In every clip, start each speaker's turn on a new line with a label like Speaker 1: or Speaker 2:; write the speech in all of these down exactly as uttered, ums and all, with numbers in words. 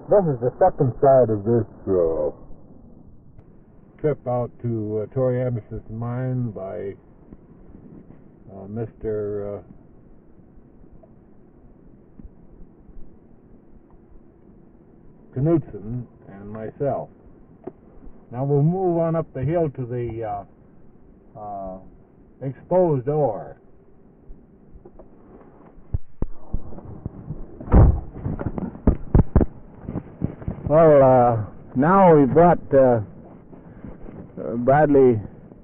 Speaker 1: This is the second side of this uh, trip out to uh, Toriamis' mine by uh, Mister Uh, Knudsen and myself. Now we'll move on up the hill to the uh, uh, exposed ore. Well, uh, now we've brought uh, uh, Bradley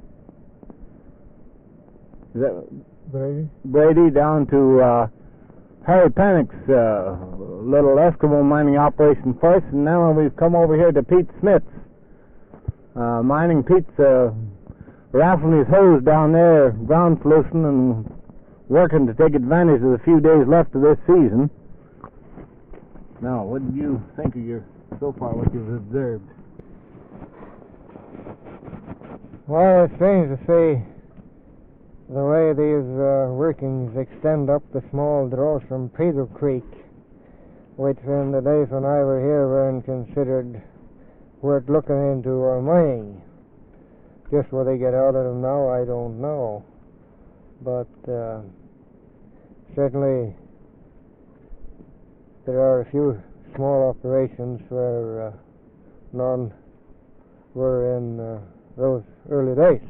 Speaker 1: is that Brady? Brady down to uh, Harry Panick's uh, little Eskimo mining operation first, and now we've come over here to Pete Smith's uh, mining. Pete's uh, raffling his hose down there, ground pollution, and working to take advantage of the few days left of this season. Now, what do you think of your so far what you've observed?
Speaker 2: Well, it's strange to see the way these uh, workings extend up the small draws from Pedro Creek, which in the days when I were here weren't considered worth looking into or mining. Just what they get out of them now, I don't know. But uh, certainly there are a few small operations where uh, none were in uh, those early days.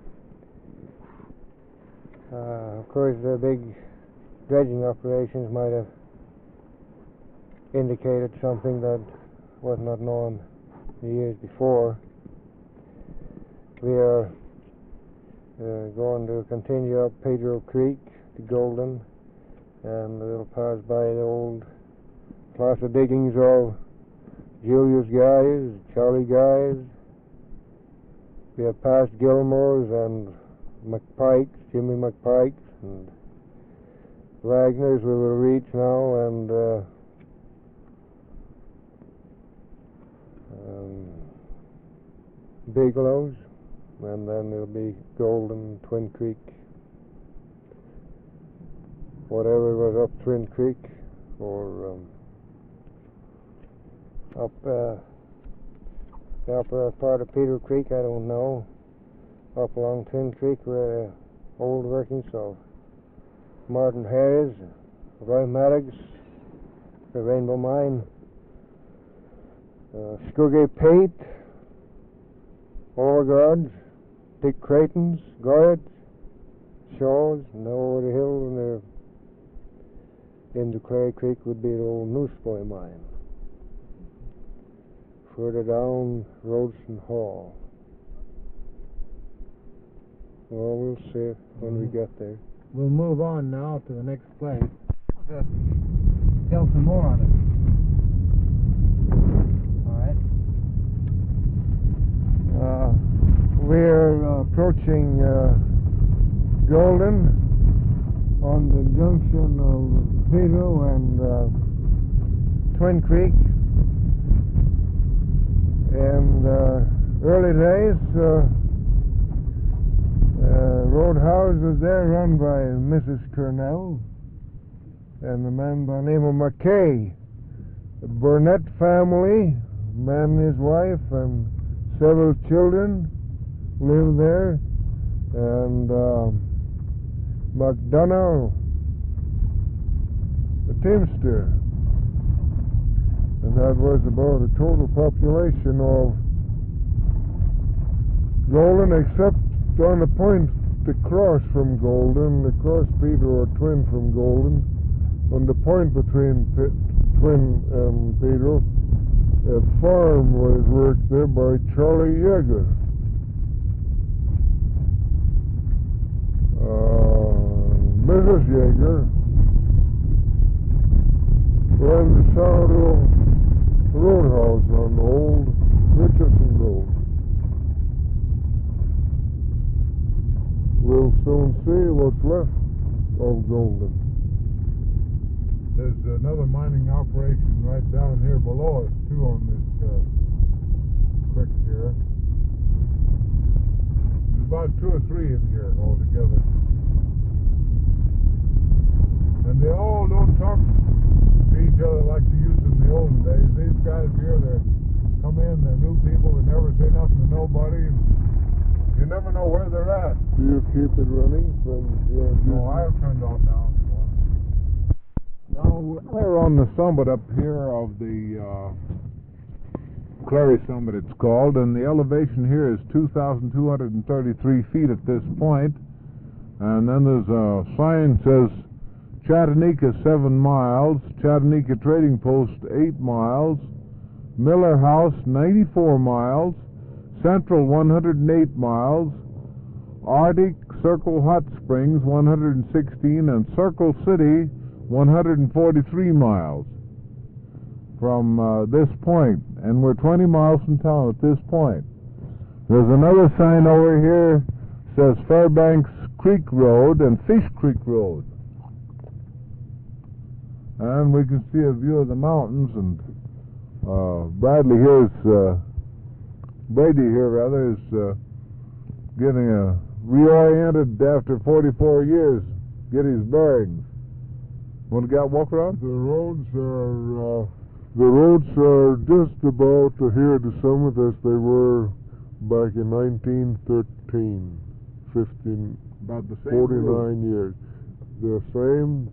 Speaker 2: Uh, of course, the big dredging operations might have indicated something that was not known the years before. We are uh, going to continue up Pedro Creek to Golden, and we'll pass by the old placer diggings of Julius guys, Charlie guys. We have passed Gilmore's and McPike's, Jimmy McPike's, and Wagner's we will reach now, and uh, um, Bigelow's, and then it'll be Golden, Twin Creek, whatever was up Twin Creek, or um, up uh, the upper part of Pedro Creek, I don't know. Up along Twin Creek were the old workings of Martin Harris, Roy Maddox, the Rainbow Mine, uh, Skuggy Pate, Overgaards, Dick Creighton's, Goyets, Shaws, and over the hill and the, into Clay Creek would be the old Newsboy Mine. Further down, Rhodeston Hall. Well, we'll see when mm-hmm. we get there.
Speaker 1: We'll move on now to the next place. To tell some more on it.
Speaker 2: All right. Uh, we're uh, approaching uh, Golden on the junction of Pedro and uh, Twin Creek. In uh, early days, uh, uh, Roadhouse was there, run by Missus Cornell and a man by the name of McKay. The Burnett family, man and his wife, and several children lived there, and uh, McDonough, the teamster. And that was about a total population of Golden, except on the point to cross from Golden, across Pedro or Twin from Golden, on the point between P Twin and Pedro, a farm was worked there by Charlie Yeager. Uh, Missus Yeager ran the sourdough roadhouse on old Richardson Road. We'll soon see what's left of Golden.
Speaker 1: There's another mining operation right down here below us too on this uh, creek here. There's about two or three in here altogether. And they all don't talk to each other like they used in the old
Speaker 3: olden days. These guys here, they come in, they're new people, they never say nothing to nobody. And you never know where they're at.
Speaker 2: Do you keep it running when you're
Speaker 3: No, I have turned off now if you want. Now, we're on the summit up here of the uh, Clary Summit, it's called, and the elevation here is two thousand two hundred thirty-three feet at this point. And then there's a sign that says Chattanooga seven miles, Chattanooga Trading Post eight miles, Miller House ninety-four miles, Central one hundred eight miles, Arctic Circle Hot Springs one hundred sixteen, and Circle City one hundred forty-three miles from uh, this point, and we're twenty miles from town at this point. There's another sign over here says Fairbanks Creek Road and Fish Creek Road, and we can see a view of the mountains. And uh, Bradley here is uh, Brady here rather is uh, getting a reoriented after forty-four years, get his bearings. Want to go walk around?
Speaker 2: The roads are uh, the roads are just about here at the summit as they were back in nineteen thirteen, fifteen,
Speaker 3: about the same
Speaker 2: forty-nine
Speaker 3: route.
Speaker 2: years. The same.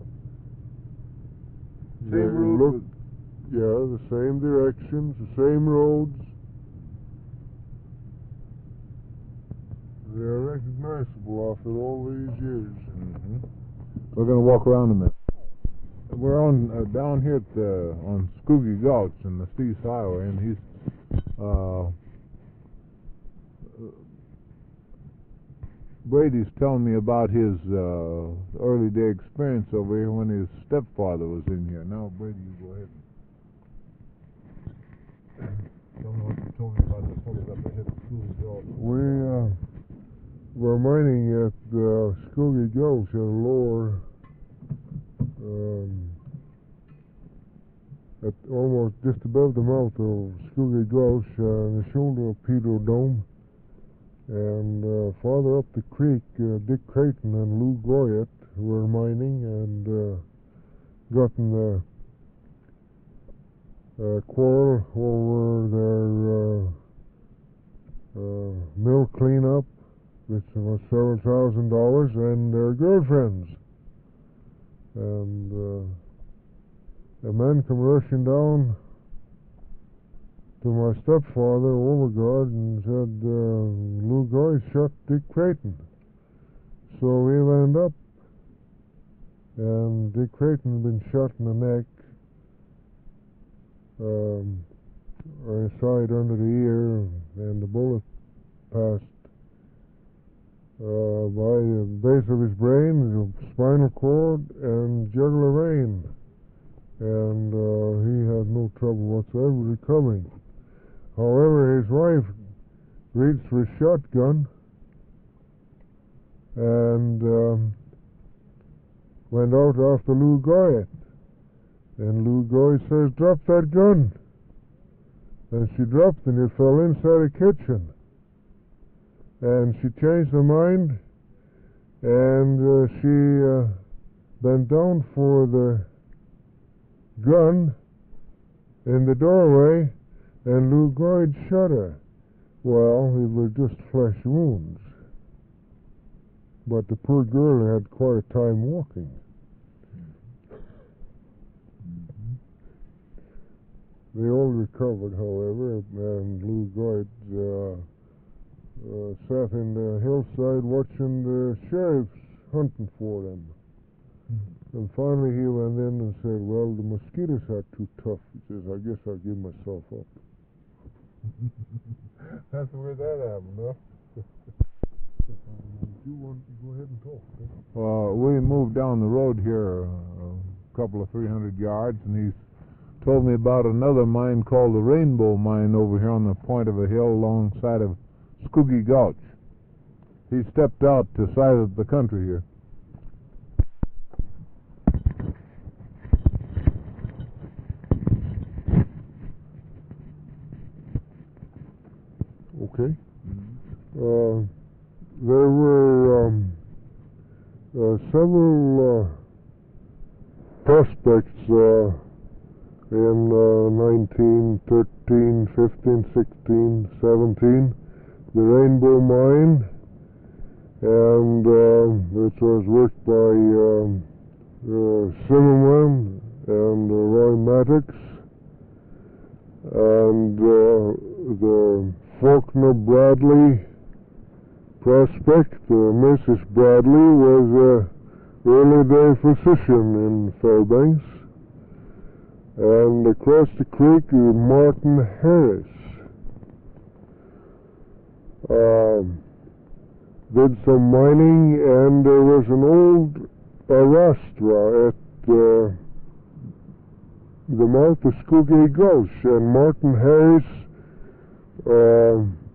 Speaker 3: Same
Speaker 2: they
Speaker 3: route.
Speaker 2: look,
Speaker 3: with-
Speaker 2: yeah, the same directions, the same roads. They're recognizable after all these years.
Speaker 3: Mm-hmm. We're going to walk around a minute. We're on uh, down here at the, on Skoogee Gulch in the Steese Highway, and he's uh, Brady's telling me about his uh, early day experience over here when his stepfather was in here. Now, Brady, you go ahead and tell me what you told me about the folks up ahead of Skoogee Gulch.
Speaker 2: We uh, were mining at uh, Skoogee Gulch at a lower, um, at almost just above the mouth of Skoogee Gulch, uh, on the shoulder of Pedro Dome. And uh, farther up the creek, uh, Dick Creighton and Lou Goyette were mining and uh, gotten a, a quarrel over their uh, uh, mill cleanup, which was several thousand dollars, and their girlfriends. And uh, a man come rushing down to my stepfather, Overgaard, and said, uh, Lou Goyette shot Dick Creighton. So we went up, and Dick Creighton had been shot in the neck, um, or his side under the ear, and the bullet passed uh, by the base of his brain, the spinal cord, and jugular vein. And uh, he had no trouble whatsoever recovering. However, his wife reached for a shotgun and um, went out after Lou Goyette. And Lou Goyette says, "Drop that gun." And she dropped and it fell inside the kitchen. And she changed her mind, and uh, she uh, bent down for the gun in the doorway, and Lou Goyette shot her. Well, it was just flesh wounds. But the poor girl had quite a time walking.
Speaker 3: Mm-hmm.
Speaker 2: They all recovered, however, and Lou Goyette uh, uh, sat in the hillside watching the sheriffs hunting for them.
Speaker 3: Mm-hmm.
Speaker 2: And finally he went in and said, "Well, the mosquitoes are too tough." He says, "I guess I'll give myself up."
Speaker 3: That's where that happened, huh?
Speaker 2: You want to go ahead and talk? Huh?
Speaker 3: Well, we moved down the road here a couple of three hundred yards, and he's told me about another mine called the Rainbow Mine over here on the point of a hill alongside of Skoogee Gulch. He stepped out to sight of the country here.
Speaker 2: Okay. Uh, there were um, uh, several uh, prospects uh,
Speaker 4: in uh, nineteen thirteen, fifteen, sixteen, seventeen, the Rainbow Mine, and uh, which was worked by um, uh, Zimmerman and uh, Roy Maddox, and uh, the Faulkner Bradley prospect. uh, Missus Bradley was a early day physician in Fairbanks. And across the creek is Martin Harris. Um, did some mining, and there was an old arrastra at uh, the mouth of Skugay Gulch, and Martin Harris uh,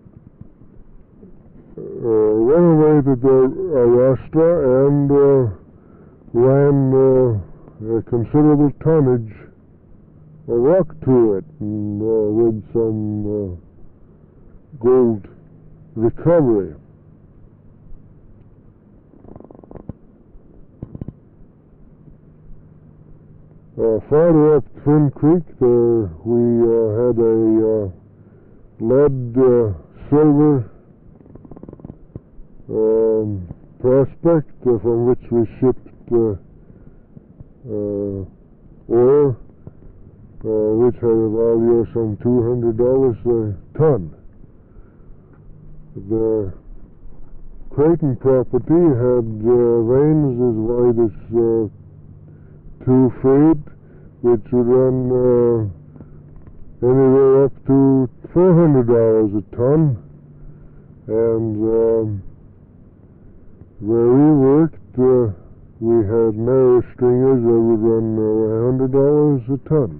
Speaker 4: uh, renovated the arrastra and uh, ran uh, a considerable tonnage a rock to it, and, uh, with some uh, gold recovery. Uh, farther up Twin Creek, there we uh, had a uh, lead uh, silver um, prospect uh, from which we shipped uh, uh, ore, Uh, which had a value of some two hundred dollars a ton. The Creighton property had uh, veins as wide as uh, two feet, which would run uh, anywhere up to four hundred dollars a ton. And um, where we worked, uh, we had narrow stringers that would run uh, one hundred dollars a ton.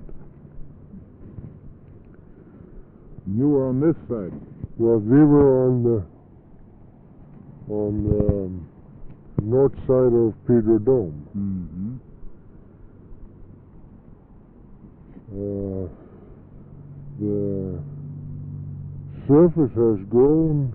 Speaker 3: You were on this side.
Speaker 4: Well, we were on the on the um, north side of Pedro Dome.
Speaker 3: Mm-hmm.
Speaker 4: Uh, the surface has grown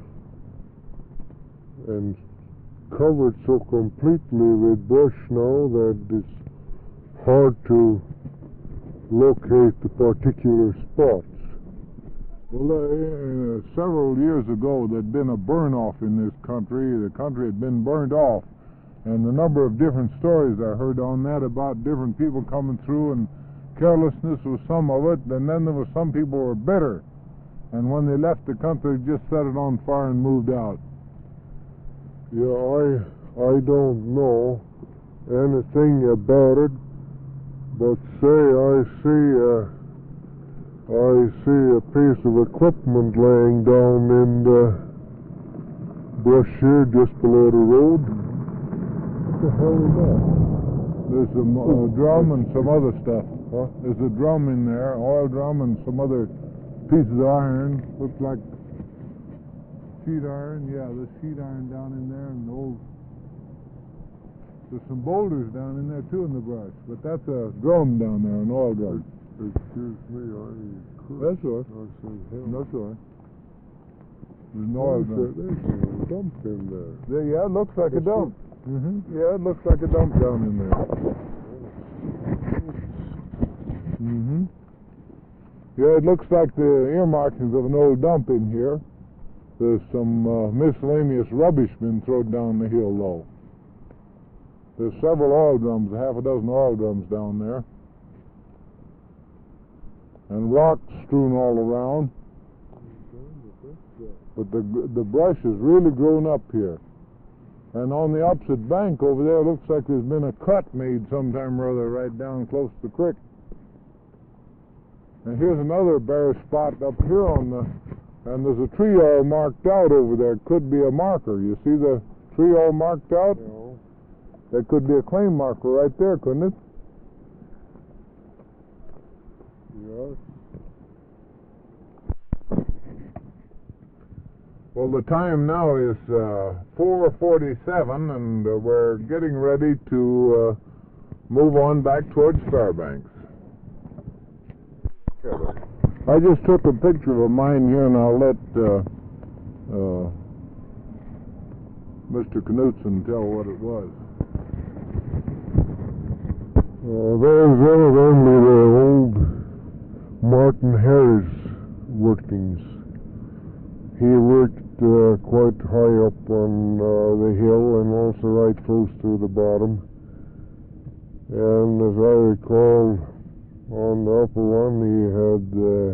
Speaker 4: and covered so completely with brush now that it's hard to locate the particular spots.
Speaker 3: Well, uh, uh, several years ago, there'd been a burn-off in this country. The country had been burned off, and the number of different stories I heard on that about different people coming through, and carelessness was some of it, and then there were some people who were bitter, and when they left the country, just set it on fire and moved out.
Speaker 4: Yeah, I I don't know anything about it, but say I see a I see a piece of equipment laying down in the brush here just below the road. What the hell is that?
Speaker 3: There's a uh, drum and some other stuff.
Speaker 4: Huh?
Speaker 3: There's a drum in there, oil drum, and some other pieces of iron. Looks like sheet iron. Yeah, there's sheet iron down in there, and old. There's some boulders down in there too in the brush, but that's a drum down there, an oil drum.
Speaker 4: Excuse me, I could.
Speaker 3: That's all right.
Speaker 4: I said, hell.
Speaker 3: That's all right. There's an oil drum.
Speaker 4: There's a dump in there.
Speaker 3: There, yeah, it looks like a
Speaker 4: It's
Speaker 3: dump. Mm-hmm. Yeah, it looks like a dump down in there. Mm-hmm. Yeah, it looks like the earmarkings of an old dump in here. There's some uh, miscellaneous rubbish been thrown down the hill, though. There's several oil drums, half a dozen oil drums down there. And rocks strewn all around. But the the brush has really grown up here. And on the opposite bank over there, it looks like there's been a cut made sometime or other right down close to the creek. And here's another bare spot up here on the, and there's a tree all marked out over there. It could be a marker. You see the tree all marked out?
Speaker 4: No.
Speaker 3: That could be a claim marker right there, couldn't it?
Speaker 4: Yes.
Speaker 3: Well, the time now is uh, four forty-seven, and uh, we're getting ready to uh, move on back towards Fairbanks. I just took a picture of a mine here, and I'll let uh, uh, Mister Knutson tell what it was.
Speaker 4: Uh, there's one of only the old Martin Harris workings. He worked uh, quite high up on uh, the hill and also right close to the bottom. And as I recall, on the upper one he had uh,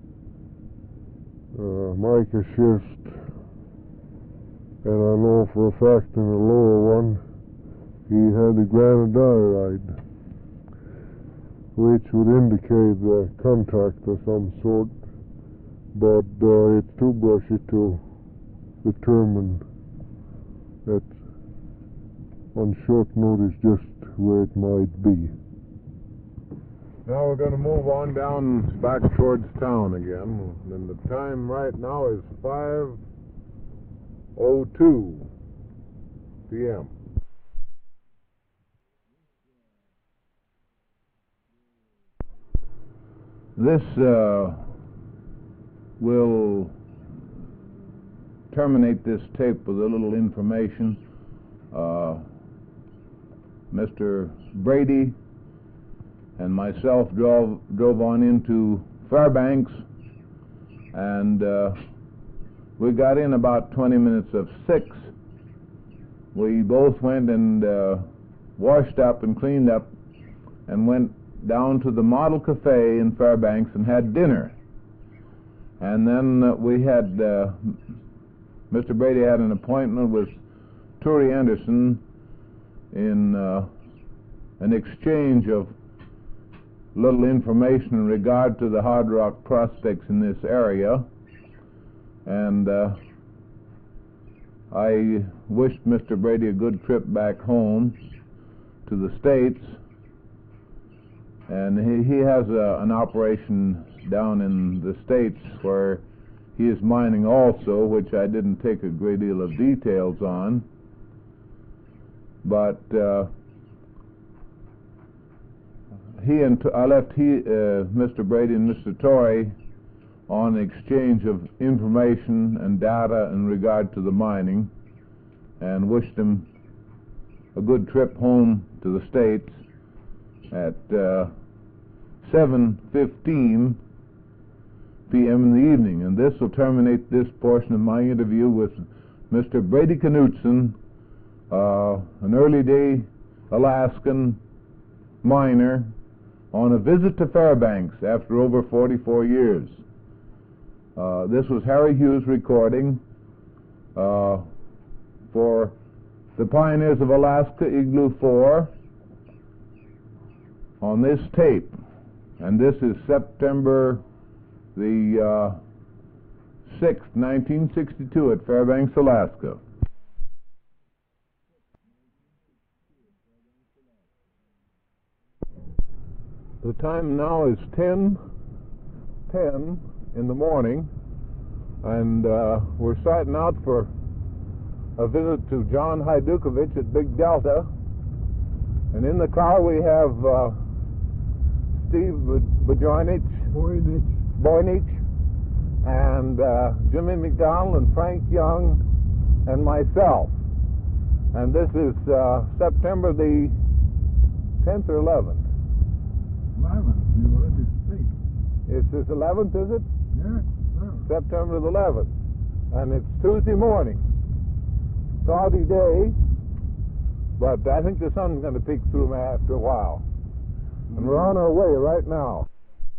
Speaker 4: uh, mica schist, and I know for a fact in the lower one he had the granodiorite, which would indicate a contact of some sort, but uh, it's too brushy to determine that on short notice just where it might be.
Speaker 3: Now we're going to move on down back towards town again, and the time right now is five oh two p m This uh, will terminate this tape with a little information. Uh, Mister Brady and myself drove drove on into Fairbanks, and uh, we got in about twenty minutes of six. We both went and uh, washed up and cleaned up and went down to the Model Cafe in Fairbanks and had dinner. And then uh, we had uh, Mister Brady had an appointment with Turi Anderson in uh, an exchange of little information in regard to the hard rock prospects in this area, and uh, I wished Mister Brady a good trip back home to the States, and he, he has a, an operation down in the States where he is mining also, which I didn't take a great deal of details on, but uh, He and I left he, uh, Mister Brady and Mister Torrey on exchange of information and data in regard to the mining, and wished him a good trip home to the States at uh, seven fifteen p m in the evening. And this will terminate this portion of my interview with Mister Brady Knutson, uh, an early day Alaskan miner on a visit to Fairbanks after over forty-four years. Uh, this was Harry Hughes recording uh, for the Pioneers of Alaska, Igloo four, on this tape. And this is September the uh, sixth, nineteen sixty-two at Fairbanks, Alaska. The time now is ten ten in the morning, and uh, we're starting out for a visit to John Hajdukovic at Big Delta. And in the car we have uh, Steve Bojornich, Boynich, and uh, Jimmy McDonald and Frank Young and myself. And this is uh, September the tenth or eleventh. eleventh, you already speak.
Speaker 1: It's the eleventh, is it?
Speaker 3: Yes, sir.
Speaker 1: September the eleventh. And it's Tuesday morning. Cloudy day, but I think the sun's going to peek through me after a while. And we're on our way right now.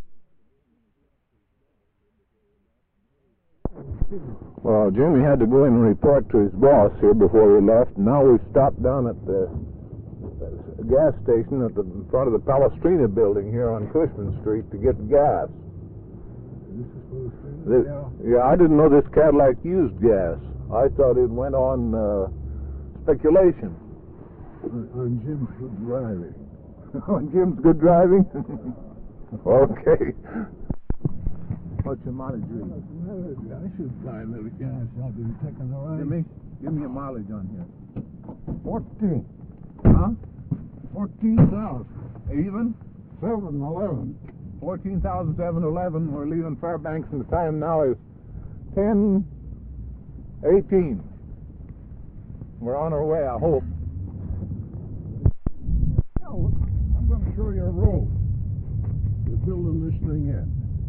Speaker 1: Well, Jimmy had to go in and report to his boss here before we left. Now we've stopped down at the gas station at the in front of the Palestrina building here on Cushman Street to get gas.
Speaker 3: This is Palestrina?
Speaker 1: This, yeah, I didn't know this Cadillac used gas. I thought it went on uh, speculation.
Speaker 3: On, on Jim's good driving.
Speaker 1: On Jim's good driving? Okay.
Speaker 3: What's your mileage reading? I should fly a little gas. I've been taking the ride.
Speaker 1: Jimmy, give me a mileage on here.
Speaker 3: Fourteen.
Speaker 1: Huh?
Speaker 3: Fourteen thousand.
Speaker 1: Even?
Speaker 3: Seven eleven.
Speaker 1: fourteen thousand seven hundred eleven. We're leaving Fairbanks, and the time now is ten eighteen. We're on our way, I hope.
Speaker 3: I'm going to show you a road. We're building this thing in.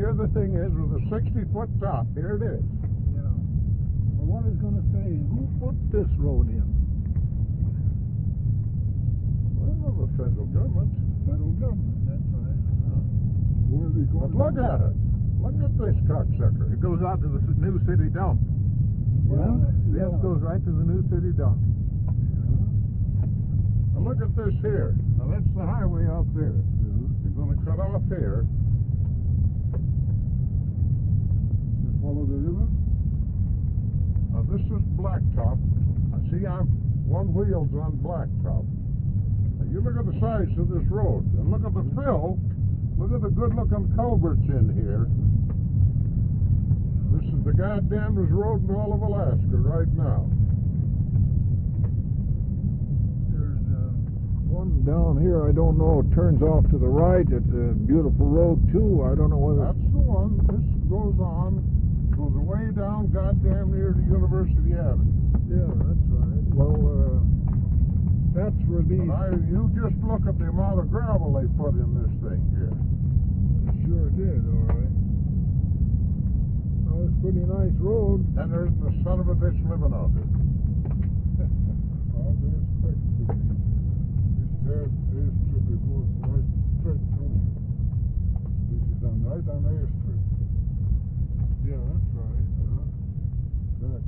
Speaker 3: here the thing is with a sixty foot top. Here it is.
Speaker 5: Yeah. Well, what I was going to say, who put this road in?
Speaker 3: Well, the federal government.
Speaker 5: Federal government, that's right. Where are they
Speaker 3: But
Speaker 5: going?
Speaker 3: look at it. Look at this cocksucker. It goes out to the s- new city dump.
Speaker 5: Yeah,
Speaker 3: This
Speaker 5: yeah.
Speaker 3: goes right to the new city dump. Now look at this here. Now that's the highway out there. You're going to cut off here.
Speaker 5: You follow the river?
Speaker 3: Now this is blacktop. I see I'm one wheel's on blacktop. Now you look at the size of this road and look at the fill. Look at the good looking culverts in here. This is the goddamnedest road in all of Alaska right now.
Speaker 5: There's uh, one down here, I don't know, it turns off to the right. It's a beautiful road, too. I don't know whether...
Speaker 3: That's the one. This goes on, goes way down goddamn near the University Avenue.
Speaker 5: Yeah, that's right. Well, uh, that's where these...
Speaker 3: And I, you just look at the amount of gravel they put in this thing here.
Speaker 5: Sure did, all right. Well, it's a pretty nice road.
Speaker 3: And there isn't a son of a bitch living out there.
Speaker 5: All due respect to these. This there, this strip, it goes right straight through. This is on right on Air Strip. Yeah, that's right. That.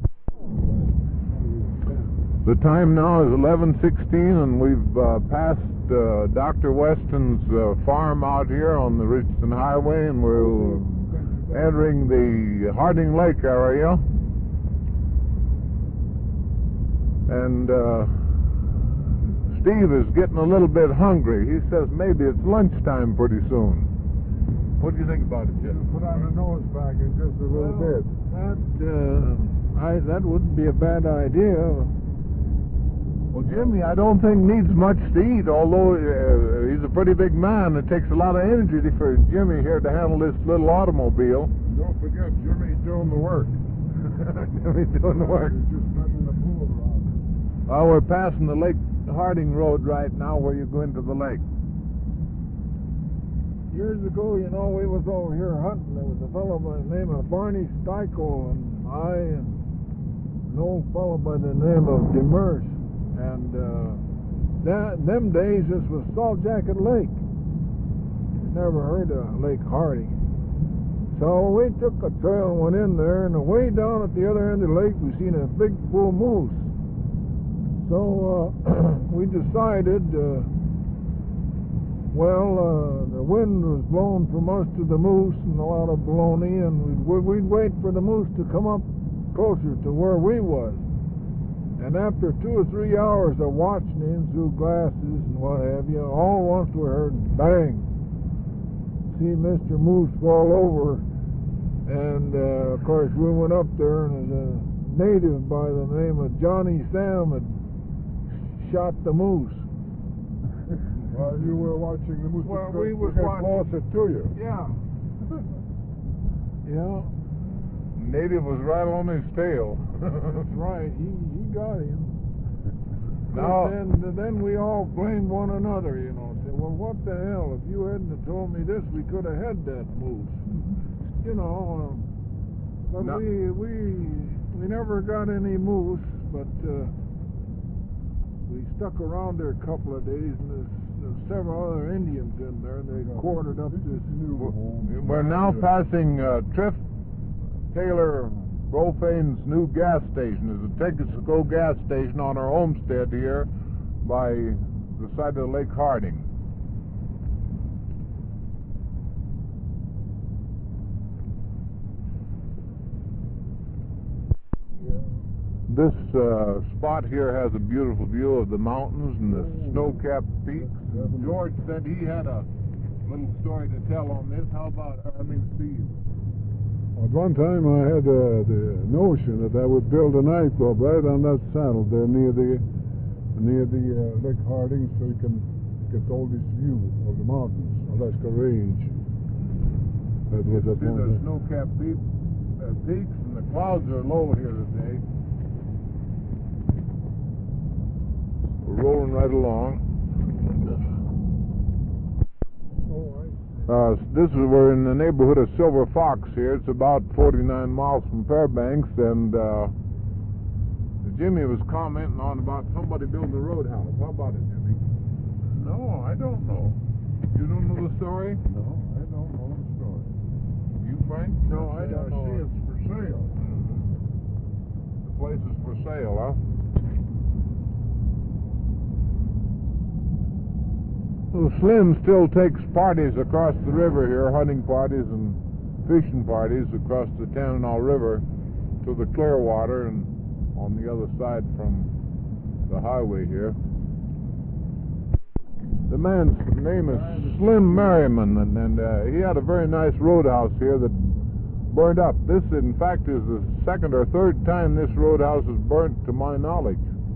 Speaker 3: The time now is eleven sixteen, and we've uh, passed uh, Doctor Weston's uh, farm out here on the Richardson Highway, and we're entering the Harding Lake area. And uh, Steve is getting a little bit hungry. He says maybe it's lunchtime pretty soon. What do you think about it, Jim?
Speaker 5: Put on a nose back in just a little bit. That, uh, I, that wouldn't be a bad idea.
Speaker 3: Well, Jimmy, I don't think needs much to eat, although uh, he's a pretty big man. It takes a lot of energy for Jimmy here to handle this little automobile.
Speaker 5: Don't forget, Jimmy's doing the work.
Speaker 3: Jimmy's doing the work.
Speaker 5: He's just bending the pool around.
Speaker 3: Well, we're passing the Lake Harding Road right now where you go into the lake.
Speaker 5: Years ago, you know, we was over here hunting. There was a fellow by the name of Barney Steichel and I and an old fellow by the name of Demers. And uh, that, them days, this was Salt Jacket Lake. Never heard of Lake Harding. So we took a trail and went in there, and way down at the other end of the lake, we seen a big bull moose. So uh, we decided, uh, well, uh, the wind was blowing from us to the moose and a lot of baloney, and we'd, we'd wait for the moose to come up closer to where we was. And after two or three hours of watching him through glasses and what have you, all once we heard bang. See Mister Moose fall over, and uh, of course we went up there, and a native by the name of Johnny Sam had shot the moose.
Speaker 3: While you were watching the moose,
Speaker 5: Well, we was
Speaker 3: get
Speaker 5: watching.
Speaker 3: closer to you.
Speaker 5: Yeah. Yeah,
Speaker 3: Native was right on his tail.
Speaker 5: that's right. He he got him.
Speaker 3: Now-
Speaker 5: But then then we all blamed one another, you know. Said, well, what the hell? If you hadn't have told me this, we could have had that moose. You know. Um, but
Speaker 3: No.
Speaker 5: we we we never got any moose, but uh, we stuck around there a couple of days, and there's, there's several other Indians in there. They quartered up this new home.
Speaker 3: We're now passing uh, Triff Taylor Profane's new gas station. It's a Texaco gas station on our homestead here by the side of Lake Harding. This uh, spot here has a beautiful view of the mountains and the snow-capped peaks. George said he had a little story to tell on this. How about, I mean, Steve?
Speaker 5: At one time I had uh, the notion that I would build a nightclub right on that saddle there near the near the uh, Lake Harding, so you can get all this view of the mountains, Alaska Range. That was at
Speaker 3: See
Speaker 5: one
Speaker 3: the
Speaker 5: time.
Speaker 3: snow-capped peak, uh, peaks, and the clouds are low here today. We're rolling right along.
Speaker 5: Oh, I see.
Speaker 3: Uh, this is we're in the neighborhood of Silver Fox here. It's about forty-nine miles from Fairbanks, and uh, Jimmy was commenting on about somebody building a roadhouse. How about it, Jimmy?
Speaker 5: No, I don't know.
Speaker 3: You don't know the story?
Speaker 5: No, I don't know the story.
Speaker 3: You, Frank?
Speaker 5: No, I don't know. I see it's for sale.
Speaker 3: The place is for sale, huh? Well, Slim still takes parties across the river here, hunting parties and fishing parties across the Tanana River to the Clearwater and on the other side from the highway here. The man's name is Slim Merriman, and, and uh, he had a very nice roadhouse here that burned up. This, in fact, is the second or third time this roadhouse is burnt to my knowledge.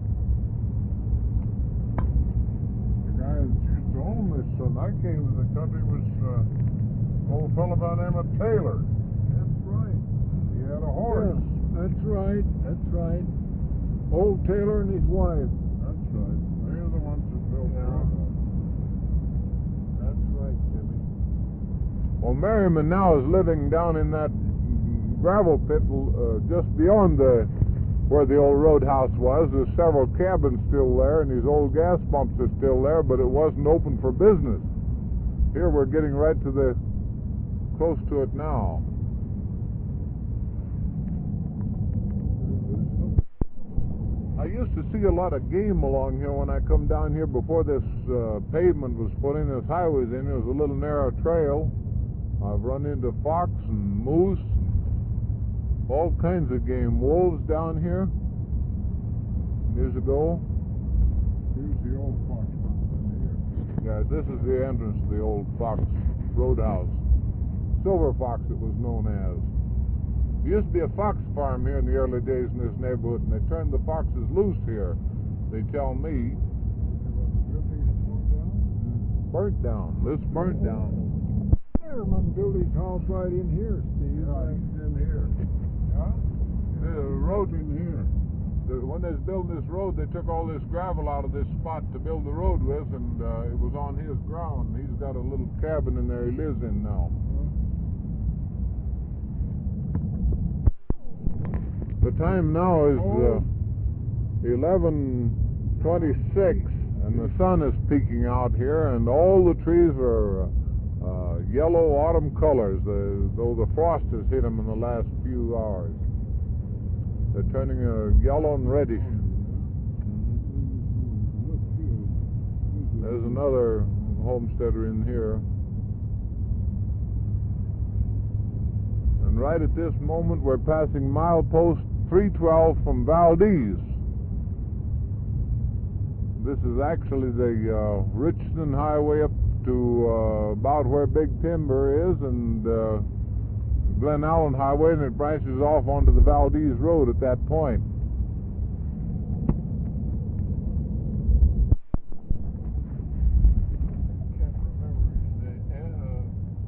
Speaker 5: The guy that used to own this when I came to the country was uh, an old fellow by the name of Taylor. That's right. He had a horse. Yes, that's right. That's right. Old Taylor and his wife. That's right. They're the ones that built the roadhouse. That's right, Jimmy.
Speaker 3: Well, Merriman now is living down in that gravel pit uh, just beyond the where the old roadhouse was. There's several cabins still there, and these old gas pumps are still there, but it wasn't open for business. Here we're getting right to the close to it now. I used to see a lot of game along here when I come down here before this uh, pavement was put in, this highway's in. It was a little narrow trail. I've run into fox and moose and all kinds of game. Wolves down here years ago.
Speaker 5: Here's the old fox farm here.
Speaker 3: Yeah, this is the entrance to the old Fox Roadhouse. Silver Fox it was known as. There used to be a fox farm here in the early days in this neighborhood, and they turned the foxes loose here, they tell me. Burnt down. This burnt down.
Speaker 5: Merriman built his house right in here, Steve. Right in here. Yeah?
Speaker 3: The road
Speaker 5: in here.
Speaker 3: The, when they was building this road, they took all this gravel out of this spot to build the road with, and uh, it was on his ground. He's got a little cabin in there he lives in now. The time now is uh, eleven twenty-six, and the sun is peeking out here, and all the trees are uh, yellow autumn colors, uh, though the frost has hit them in the last few hours. They're turning uh, yellow and reddish. There's another homesteader in here. And right at this moment, we're passing milepost three twelve from Valdez. This is actually the uh, Richardson Highway up to uh, about where Big Timber is, and uh, Glen Allen Highway, and it branches off onto the Valdez Road at that point.
Speaker 5: Can't remember his name. Uh,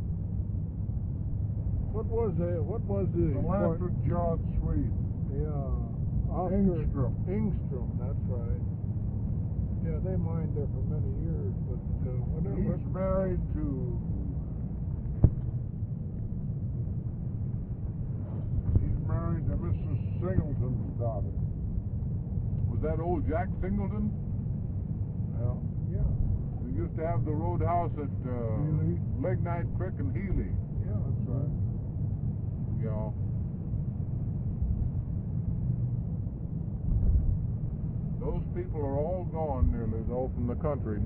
Speaker 5: what was the what was the
Speaker 2: Philanthropic John Sweet.
Speaker 5: Yeah, Oscar
Speaker 2: Engstrom.
Speaker 5: Engstrom, that's right. Yeah, they mined there for many years, but uh, whenever
Speaker 2: He's married to he's married to Missus Singleton's daughter.
Speaker 3: Was that old Jack Singleton?
Speaker 5: well, yeah,
Speaker 3: We used to have the roadhouse at uh,
Speaker 2: Healy.
Speaker 3: Lignite Creek and Healy.
Speaker 5: yeah, that's right.
Speaker 3: You know. Those people are all gone nearly, though, from the country.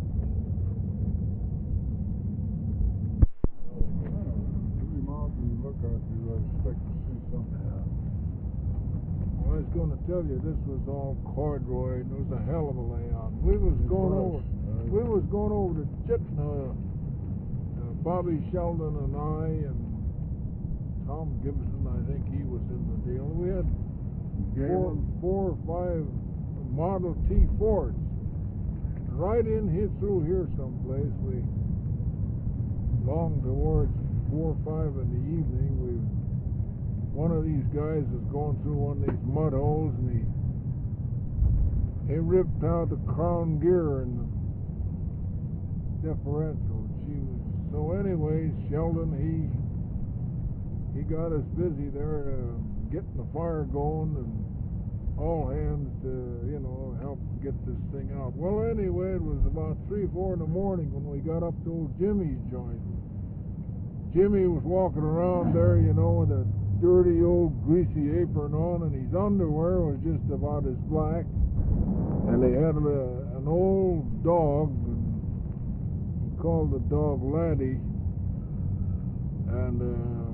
Speaker 5: Every mountain you look at, you expect to see something. Well, I was going to tell you, this was all corduroy, and it was a hell of a layout. We was going over, we was going over to Chittenden, uh, Bobby Sheldon and I, and Tom Gibson, I think he was in the deal. We had four, four or five Model T Fords. Right in here through here someplace, we long towards four or five in the evening, we one of these guys is going through one of these mud holes, and he he ripped out the crown gear and the differential. She was so anyways, Sheldon, he he got us busy there uh, getting the fire going and all hands to, you know, help get this thing out. Well, anyway, it was about three, four in the morning when we got up to old Jimmy's joint. Jimmy was walking around there, you know, with a dirty old greasy apron on, and his underwear was just about as black. And they had a, an old dog, and he called the dog Laddie. And uh,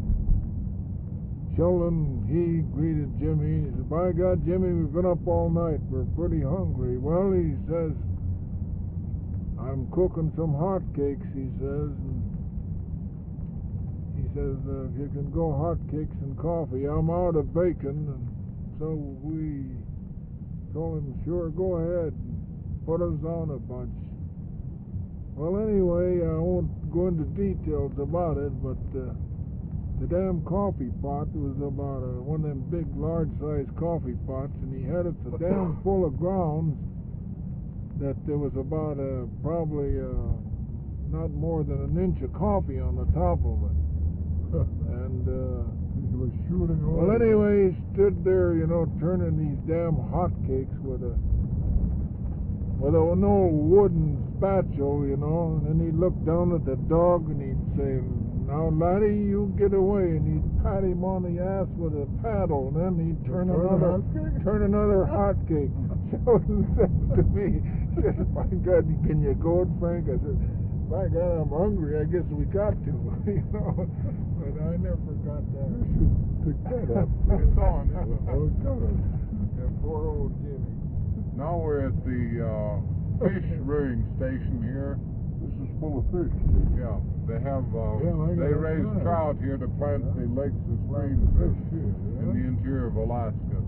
Speaker 5: Sheldon, he greeted Jimmy. He said, "By God, Jimmy, we've been up all night. We're pretty hungry." Well, he says, "I'm cooking some hotcakes," he says. And he says, uh, "If you can go hotcakes and coffee, I'm out of bacon." And so we told him, "Sure, go ahead and put us on a bunch." Well, anyway, I won't go into details about it, but uh, the damn coffee pot was about uh, one of them big, large-sized coffee pots, and he had it so damn full of grounds that there was about uh, probably uh, not more than an inch of coffee on the top of it. And uh,
Speaker 3: he was shooting all
Speaker 5: well, anyway, he stood there, you know, turning these damn hotcakes with a with a, an old wooden spatula, you know. And then he'd look down at the dog and he'd say, "Now, laddie, you get away." And he'd pat him on the ass with a paddle. And then he'd turn
Speaker 3: Turn
Speaker 5: another
Speaker 3: a
Speaker 5: turn another hotcake. Sheldon said to me, he said, "My God, can you go it, Frank?" I said, "By God, I'm hungry. I guess we got to." You know, but I never forgot that.
Speaker 3: You should pick that up.
Speaker 1: It's on.
Speaker 3: Oh, good.
Speaker 5: Yeah, poor old Jimmy.
Speaker 3: Now we're at the uh, fish rearing station here. This is full of fish. Yeah, they have. Uh,
Speaker 5: Yeah, I
Speaker 3: they
Speaker 5: got
Speaker 3: raise
Speaker 5: that.
Speaker 3: trout here to plant
Speaker 5: Yeah.
Speaker 3: the lakes and
Speaker 5: Plant
Speaker 3: streams
Speaker 5: fish
Speaker 3: in,
Speaker 5: here,
Speaker 3: in
Speaker 5: yeah.
Speaker 3: the interior of Alaska.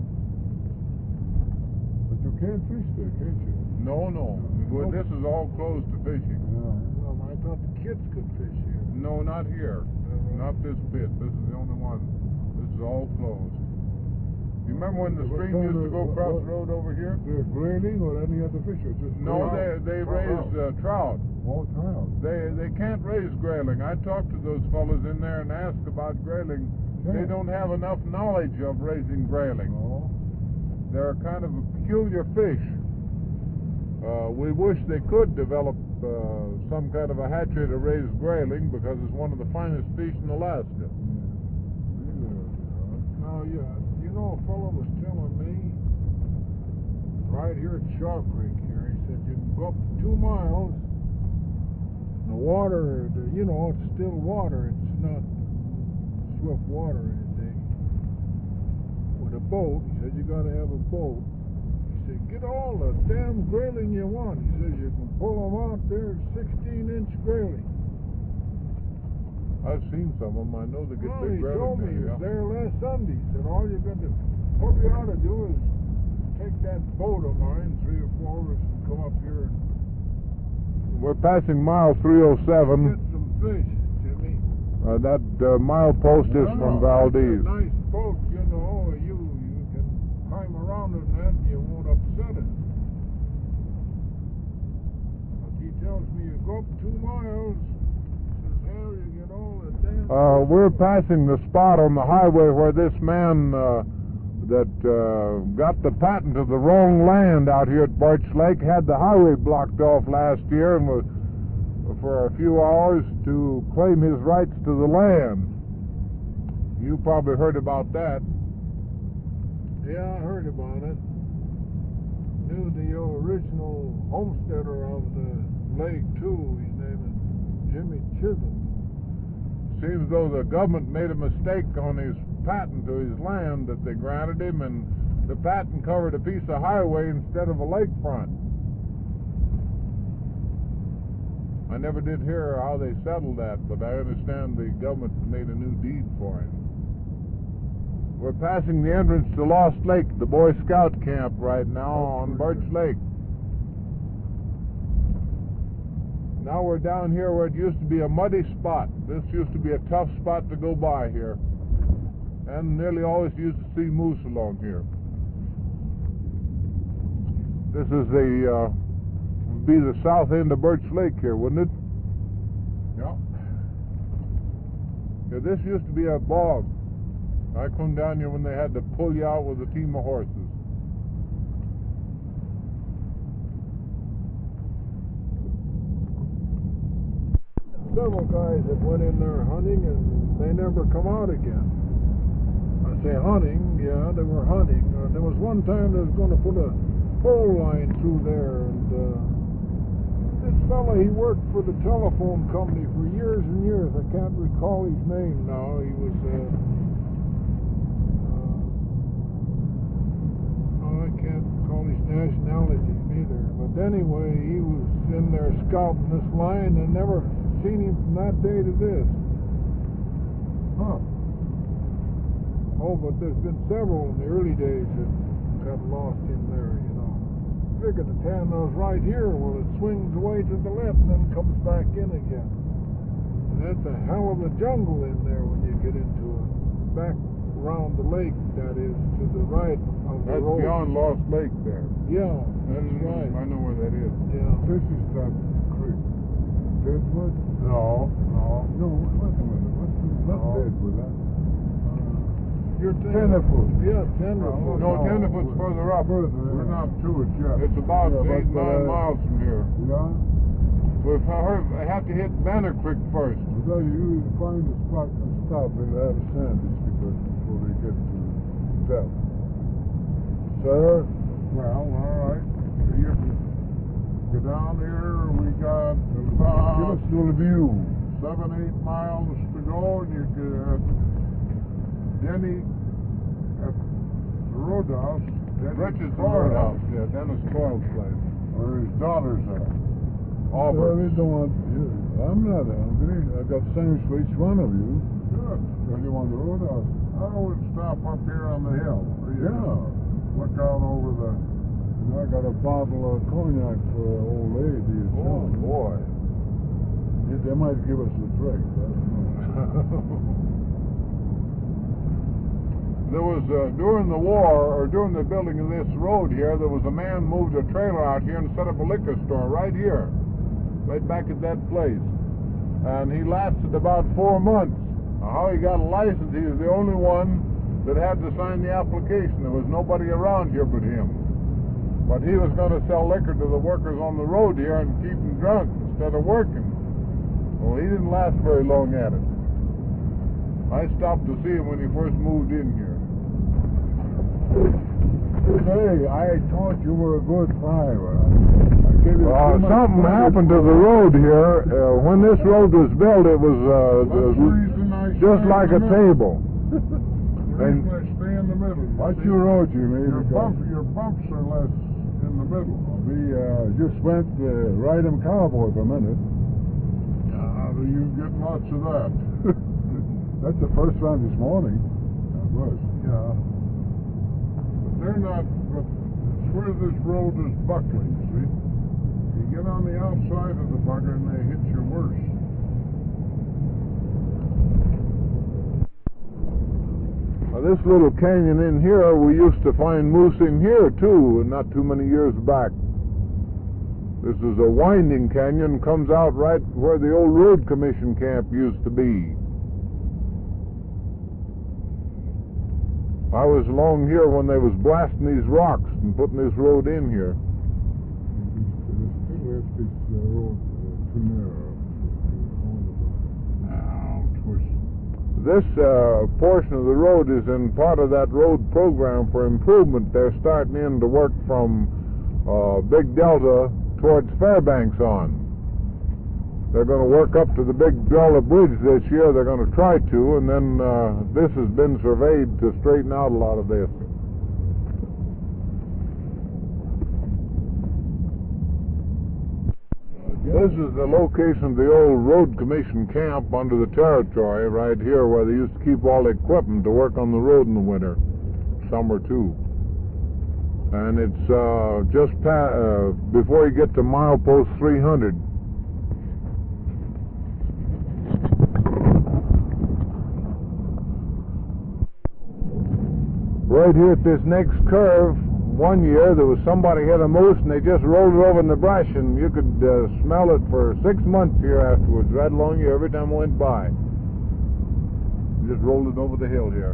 Speaker 3: But you can't fish there, can't you? No, no. Well, this is all closed to fishing.
Speaker 5: Well, I thought the kids could fish here.
Speaker 3: No, not here. Not this bit. This is the only one. This is all closed. You remember when the
Speaker 5: What
Speaker 3: stream
Speaker 5: kind
Speaker 3: used to
Speaker 5: of-
Speaker 3: go
Speaker 5: what-
Speaker 3: across
Speaker 5: what-
Speaker 3: the road over here?
Speaker 5: They're grayling or any other fish? Or just
Speaker 3: No,
Speaker 5: trout?
Speaker 3: they they
Speaker 5: Trout.
Speaker 3: raise uh, trout.
Speaker 5: Oh, trout.
Speaker 3: They they can't raise grayling. I talked to those fellows in there and asked about grayling. They
Speaker 5: Yeah.
Speaker 3: don't have enough knowledge of raising grayling.
Speaker 5: Oh.
Speaker 3: They're kind of a peculiar fish. Uh, we wish they could develop uh, some kind of a hatchery to raise grayling because it's one of the finest fish in Alaska.
Speaker 5: Now, yeah, you know, a fellow was telling me right here at Shark Creek here, he said you can go up two miles. The water, the, you know, it's still water. It's not swift water or anything. With a boat, he said you got to have a boat. He said get all the damn grayling you want. He says you can pull them out there, sixteen inch grayling.
Speaker 3: I've seen some of them. I know they get
Speaker 5: Well,
Speaker 3: big
Speaker 5: he
Speaker 3: grayling
Speaker 5: told me he
Speaker 3: there.
Speaker 5: was
Speaker 3: Yeah.
Speaker 5: there last Sunday. He said all you got to, all you ought to do is take that boat of mine, three or four of us, and come up here and
Speaker 3: We're passing mile three oh seven.
Speaker 5: get some fish, Jimmy.
Speaker 3: Uh, that uh, mile post is from Valdez.
Speaker 5: It's a nice boat, you know. You you can climb around in that, and you won't upset it. But he tells me you go up two miles. He says, hell, you get all the damn.
Speaker 3: Uh, we're passing the spot on the highway where this man uh, that uh, got the patent of the wrong land out here at Birch Lake had the highway blocked off last year and was for a few hours to claim his rights to the land. You probably heard about that.
Speaker 5: Yeah, I heard about it. Knew the original homesteader of the lake too. His name is Jimmy Chisholm.
Speaker 3: Seems though the government made a mistake on his patent to his land that they granted him, and the patent covered a piece of highway instead of a lakefront. I never did hear how they settled that, but I understand the government made a new deed for him. We're passing the entrance to Lost Lake, the Boy Scout camp right now on Birch Lake. Now we're down here where it used to be a muddy spot. This used to be a tough spot to go by here. And nearly always used to see moose along here. This is the, uh, would be the south end of Birch Lake here, wouldn't it? Yeah. Yeah, this used to be a bog. I come down here when they had to pull you out with a team of horses.
Speaker 5: Several guys that went in there hunting and they never come out again. I say hunting, yeah, they were hunting. Uh, there was one time they was going to put a pole line through there, and uh, this fella, he worked for the telephone company for years and years. I can't recall his name now. He was, uh, uh, oh, I can't recall his nationality neither. But anyway, he was in there scouting this line and never seen him from that day to this. Huh. Oh, but there's been several in the early days that got lost in there, you know. Figure the Tanner's right here. Well, it swings away to the left and then comes back in again. And that's a hell of a jungle in there when you get into it. Back around the lake, that is, to the right of the
Speaker 3: That's
Speaker 5: road.
Speaker 3: beyond Lost Lake there.
Speaker 5: Yeah, that's
Speaker 3: Mm,
Speaker 5: right.
Speaker 3: I know where that is.
Speaker 5: Yeah.
Speaker 3: This is that creek. Deadwood? No, no. No, wait a minute. What's the, not
Speaker 5: No.
Speaker 3: Deadwood, huh?
Speaker 5: You're
Speaker 3: Tenderfoot.
Speaker 5: Yeah, Tenderfoot.
Speaker 3: No, Tenderfoot's further up.
Speaker 4: Further,
Speaker 3: We're
Speaker 4: yeah.
Speaker 3: not to it yet. It's about
Speaker 4: Yeah,
Speaker 3: eight,
Speaker 4: but,
Speaker 3: nine
Speaker 4: uh,
Speaker 3: miles from here.
Speaker 4: Yeah?
Speaker 3: But if I heard, I have to hit Banner Creek first.
Speaker 4: Because you find a spot and stop in that sandwich because before they get to that. Sir? Well, all right. You can go down here. We got about give us a little view. Seven, eight miles to go, and you get Denny at the roadhouse.
Speaker 3: Richard's roadhouse. Yeah, Dennis Coyle's place.
Speaker 4: Where his daughter's at.
Speaker 3: Auburn.
Speaker 5: Well, we don't want you. I'm not hungry. I got sandwich for each one of you.
Speaker 4: Good.
Speaker 5: Because you want the roadhouse.
Speaker 4: I would stop up here on the hill. You
Speaker 5: Yeah.
Speaker 4: Look out over the.
Speaker 5: And I got a bottle of cognac for an old lady. or
Speaker 3: Oh,
Speaker 5: something.
Speaker 3: boy.
Speaker 5: Yeah, they might give us a drink. I don't know.
Speaker 3: There was, uh, during the war, or during the building of this road here, there was a man moved a trailer out here and set up a liquor store right here. Right back at that place. And he lasted about four months. Now, how he got a license, he was the only one that had to sign the application. There was nobody around here but him. But he was going to sell liquor to the workers on the road here and keep them drunk instead of working. Well, he didn't last very long at it. I stopped to see him when he first moved in here.
Speaker 5: Hey, I thought you were a good driver. I gave you
Speaker 3: Uh,
Speaker 5: too much
Speaker 3: something
Speaker 5: credit
Speaker 3: happened
Speaker 5: for
Speaker 3: to the
Speaker 5: it.
Speaker 3: road here. Uh, when this road was built, it was uh,
Speaker 4: That's the
Speaker 3: uh,
Speaker 4: reason I
Speaker 3: just
Speaker 4: stay
Speaker 3: like
Speaker 4: in
Speaker 3: a
Speaker 4: the middle.
Speaker 3: table.
Speaker 4: The reason I stay in the middle. you
Speaker 5: What's
Speaker 4: see.
Speaker 5: your road, Jimmy?
Speaker 4: Your,
Speaker 5: Because
Speaker 4: bump, your bumps are less in the middle.
Speaker 5: We uh, just went uh, ride 'em cowboy for a minute.
Speaker 4: Yeah, you get lots of that.
Speaker 5: That's the first one this morning. That was.
Speaker 4: Yeah. But they're not, but it's where this road is buckling, you see. You get on the outside of the bugger and they hit you worse.
Speaker 3: Now, this little canyon in here, we used to find moose in here too, not too many years back. This is a winding canyon, comes out right where the old road commission camp used to be. I was along here when they was blasting these rocks and putting this road in here.
Speaker 5: Still left this uh, road uh, too narrow.
Speaker 4: Now, twist.
Speaker 3: This uh, portion of the road is in part of that road program for improvement. They're starting in to work from uh, Big Delta towards Fairbanks on. They're going to work up to the Big Delta Bridge this year. They're going to try to, and then uh, this has been surveyed to straighten out a lot of this. This is the location of the old road commission camp under the territory right here, where they used to keep all the equipment to work on the road in the winter, summer too. And it's uh, just pa- uh, before you get to milepost three hundred. Right here at this next curve, one year there was somebody hit a moose and they just rolled it over in the brush, and you could uh, smell it for six months here afterwards, right along here every time I went by. Just rolled it over the hill here.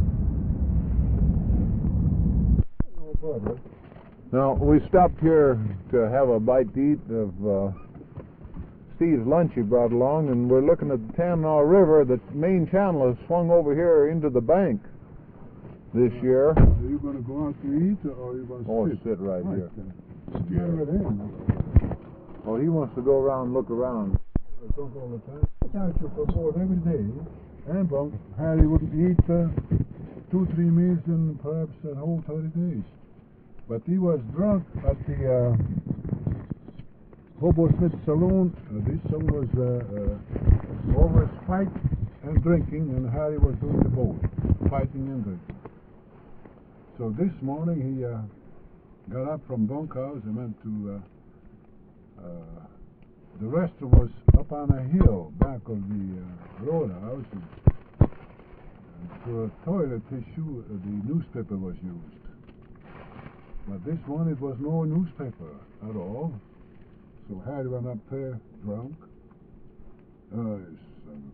Speaker 3: Now, we stopped here to have a bite to eat of uh, Steve's lunch he brought along, and we're looking at the Tanana River. The main channel has swung over here into the bank this year.
Speaker 5: Are you going to go out to eat, or are you going to
Speaker 3: Oh,
Speaker 5: sit?
Speaker 3: sit right here.
Speaker 5: Sit with him.
Speaker 3: Oh, he wants to go around and look around.
Speaker 5: I talk all the time. Catch you for board every day. And well, Harry wouldn't eat uh, two, three meals in perhaps a whole thirty days. But he was drunk at the uh, Hobo Smith Saloon. Uh, this saloon was uh, uh, over his fight and drinking, and Harry was doing the both, fighting and drinking. So this morning he uh, got up from bunkhouse and went to, uh, uh, the restroom was up on a hill back of the uh, roadhouse. And, and for a toilet tissue, uh, the newspaper was used. But this one, it was no newspaper at all. So Harry went up there drunk. Uh, it's, um,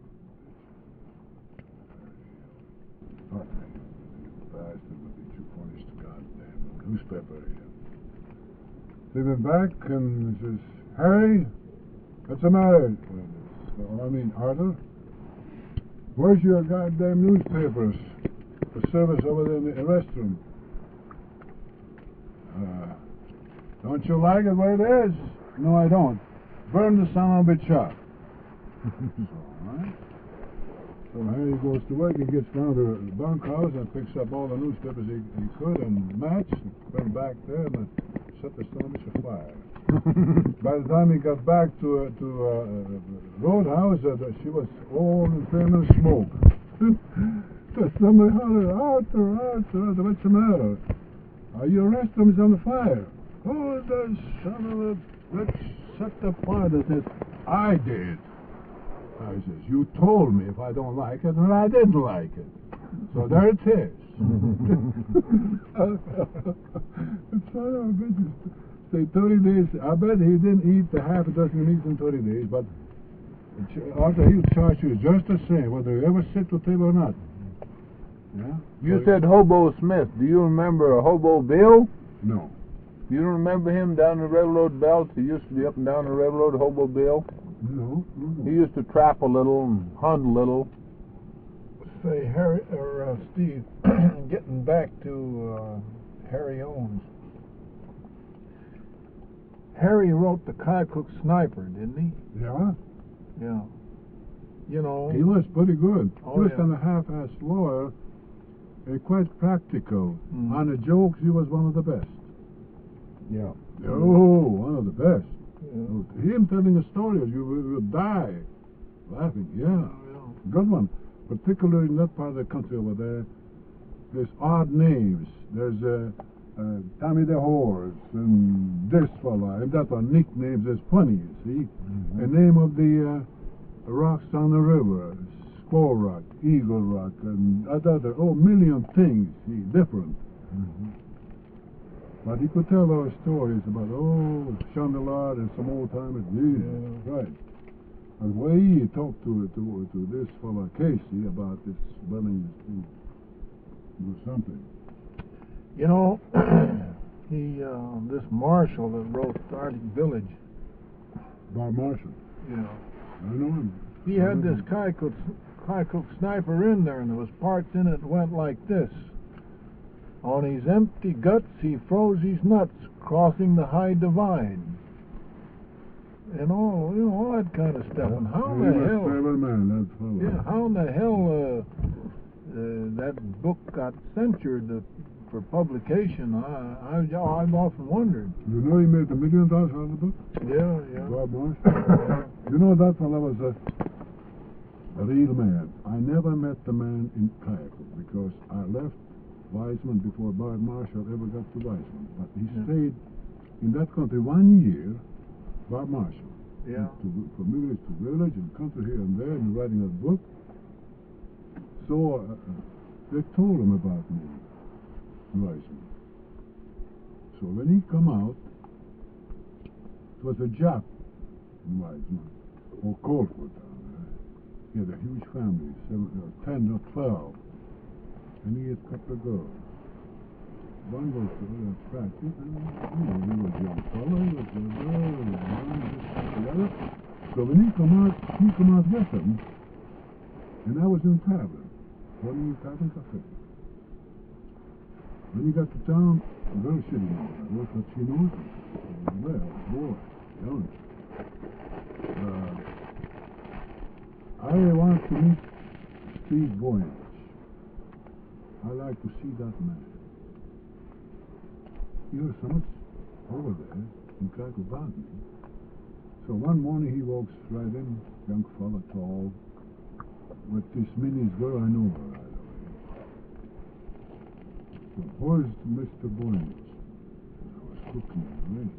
Speaker 5: oh, bastard would be too punished, goddamn newspaper here. They went back and says, Harry, what's the matter? Uh, I mean, Arthur, where's your goddamn newspapers? The service over there in the restroom. Uh, don't you like it where it is? No, I don't. Burn the son of a bitch up. So, right? So Harry goes to work, he gets down to the bunkhouse and picks up all the newspapers he, he could and matched, went back there and set the son of a bitch afire. By the time he got back to uh, to uh, uh, Roadhouse, uh, she was all in famous smoke. Somebody hollered, Arthur, Arthur, Arthur, what's the matter? Uh, your restroom is on fire. Oh, the son of a... Let's set the fire. That says, I did. I says, you told me if I don't like it, and I didn't like it. So there it is. Son of a bitch. Say thirty days. I bet he didn't eat the half a dozen meats in thirty days, but Arthur, he'll charge you just the same, whether you ever sit to table or not. Yeah?
Speaker 3: You
Speaker 5: So-
Speaker 3: said Hobo Smith. Do you remember Hobo Bill?
Speaker 5: No.
Speaker 3: You don't remember him down the railroad belt? He used to be up and down the railroad, Hobo Bill.
Speaker 5: No. no.
Speaker 3: He used to trap a little and hunt a little.
Speaker 5: Say, Harry, or uh, Steve, getting back to uh, Harry Owens. Harry wrote the Kycook Sniper, didn't he? Yeah. Yeah. You know. He was pretty good.
Speaker 6: Oh,
Speaker 5: he was
Speaker 6: yeah.
Speaker 5: kind of half-assed lawyer and quite practical.
Speaker 6: Mm.
Speaker 5: On the jokes, he was one of the best.
Speaker 6: Yeah.
Speaker 5: Oh, one of the best.
Speaker 6: Yeah.
Speaker 5: Him telling a story, you will you die laughing. Yeah. Good one. Particularly in that part of the country over there, there's odd names. There's uh, uh, Tommy the Horse and this fella and that one. Nicknames. There's plenty, you see.
Speaker 6: Mm-hmm.
Speaker 5: The name of the uh, rocks on the river, Squaw Rock, Eagle Rock, and other, oh, million things, see, different.
Speaker 6: Mm-hmm.
Speaker 5: But he could tell those stories about, oh, Chandelier and some old timers. Yeah, right. And the way he talked to to to this fellow Casey about this building was something.
Speaker 6: You know, he uh, this Marshall that wrote Arctic Village.
Speaker 5: Bob Marshall.
Speaker 6: Yeah.
Speaker 5: I know him.
Speaker 6: He had this Kycook Kycook Sniper in there, and there was parts in it that went like this. On his empty guts, he froze his nuts, crossing the high divide. And all, you know, all that kind of stuff. And how
Speaker 5: he
Speaker 6: in
Speaker 5: was
Speaker 6: the hell...
Speaker 5: a clever man, that fellow.
Speaker 6: Yeah, how in the hell uh, uh, that book got censored uh, for publication, I, I, I've often wondered.
Speaker 5: You know he made a million dollars out of the book?
Speaker 6: Yeah, yeah.
Speaker 5: Bob Marshall. You know that fellow was a, a real man. I never met the man in Kyoko because I left Weizmann before Bob Marshall ever got to Weizmann. But he
Speaker 6: Yeah.
Speaker 5: stayed in that country one year, Bob Marshall.
Speaker 6: Yeah.
Speaker 5: To, from village to village and country here and there and writing a book. So uh, they told him about me, Weizmann. So
Speaker 3: So when he come out, it was a Jap in Wiseman, or Coldwood down there. He had a huge family, seven, uh, ten or twelve, and he had a couple of girls. One was uh, practice, and you know, he was a young fellow, he was a girl, and one, this, the other. So when he come out, he come out with them, and I was in Tavern, running in Tavern Cafe. When he got to town, the girl sitting there, I wrote what she knows. Well, boy, young. Uh, I want to meet Steve Voynich. I like to see that man. He was so much over there in Krakow about me. So one morning he walks right in, young fella, tall, with this Minnie's girl. I know her right away. So where's Mister Voynich? I was cooking in the range.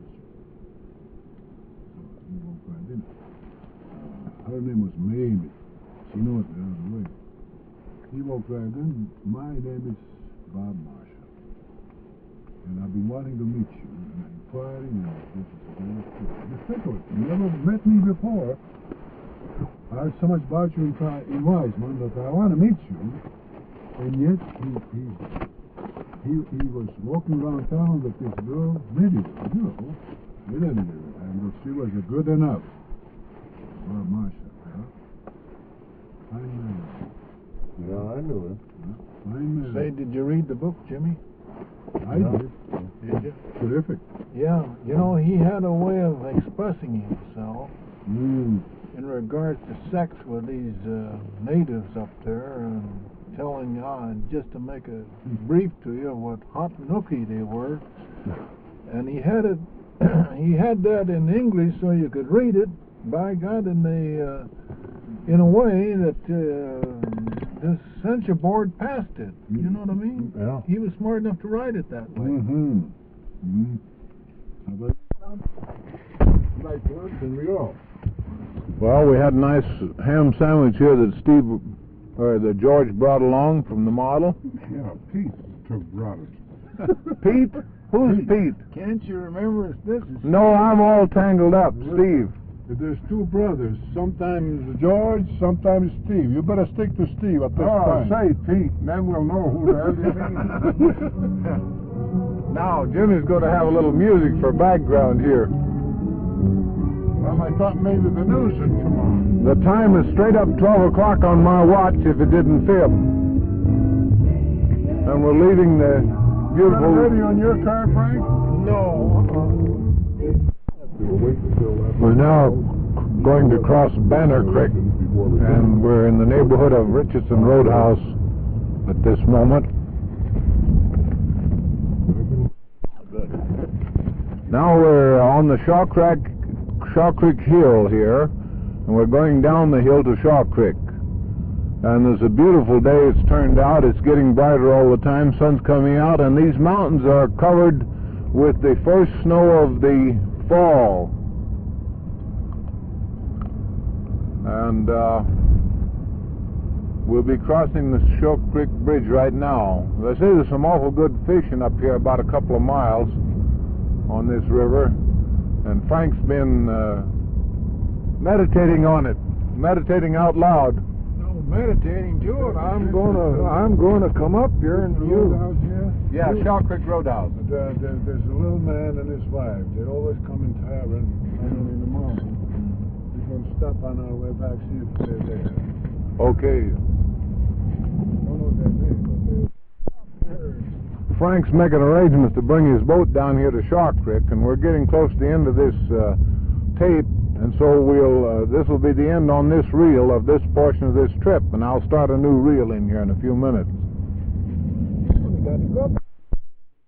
Speaker 3: So he walked right in. Uh, her name was Mamie. She knows me out of the way. He walked right in. My name is Bob Marshall. And I've been wanting to meet you. And I inquired, and this is a very good. The second, you never met me before. I heard so much about you in, in Wiseman that I want to meet you. And yet, he, he, he, he was walking around town with this girl, Minnie, you know. We didn't do it. And she was a good enough. Bob Marshall, huh? Fine man.
Speaker 4: Yeah, I knew him.
Speaker 3: Huh? Fine man.
Speaker 6: Say, did you read the book, Jimmy?
Speaker 3: I
Speaker 4: Yeah.
Speaker 3: did.
Speaker 6: Did you?
Speaker 3: Terrific.
Speaker 6: Yeah. You know, he had a way of expressing himself
Speaker 3: Mm.
Speaker 6: in regards to sex with these uh, natives up there, and telling you, uh, just to make a brief to you, what hot nookie they were. And he had it, he had that in English so you could read it. By God, in the uh, in a way that uh, this censure board passed it. You know what I mean?
Speaker 3: Yeah.
Speaker 6: He was smart enough to write it that way.
Speaker 3: Mm-hmm. Mm-hmm. How about nice lunch and we all?
Speaker 7: Well, we had a nice ham sandwich here that Steve, or that George brought along from the model.
Speaker 3: Yeah, Pete took brought it.
Speaker 7: Pete? Who's Pete?
Speaker 6: Can't you remember this is
Speaker 7: No, I'm all tangled up. Steve.
Speaker 3: There's two brothers. Sometimes George, sometimes Steve. You better stick to Steve at this
Speaker 4: Oh,
Speaker 3: time.
Speaker 4: say, Pete, then we'll know who the hell you mean.
Speaker 7: Now, Jimmy's going to have a little music for background here.
Speaker 3: Well, I thought maybe the news would come on.
Speaker 7: The time is straight up twelve o'clock on my watch if it didn't fib. And we're leaving the beautiful...
Speaker 3: Ready on your car, Frank?
Speaker 6: no.
Speaker 7: We're now going to cross Banner Creek, and we're in the neighborhood of Richardson Roadhouse at this moment. Now we're on the Shaw Creek, Shaw Creek Hill here, and we're going down the hill to Shaw Creek. And it's a beautiful day. It's turned out. It's getting brighter all the time. Sun's coming out, and these mountains are covered with the first snow of the fall. And uh, we'll be crossing the Shaw Creek Bridge right now. They say there's some awful good fishing up here about a couple of miles on this river, and Frank's been uh, meditating on it, meditating out loud.
Speaker 6: No, meditating, George. I'm gonna, I'm gonna come up here and you.
Speaker 3: Roadhouse here?
Speaker 7: Yeah, Shaw Creek Roadhouse.
Speaker 3: There, there, there's a little man and his wife. They always come in tavern coming in the morning. We're going to stop on our way back, see if they're there.
Speaker 7: Okay.
Speaker 3: I don't know their name, but they're...
Speaker 7: Frank's making arrangements to bring his boat down here to Shaw Creek, and we're getting close to the end of this uh, tape, and so we'll uh, this will be the end on this reel of this portion of this trip, and I'll start a new reel in here in a few minutes.
Speaker 6: We gotta go.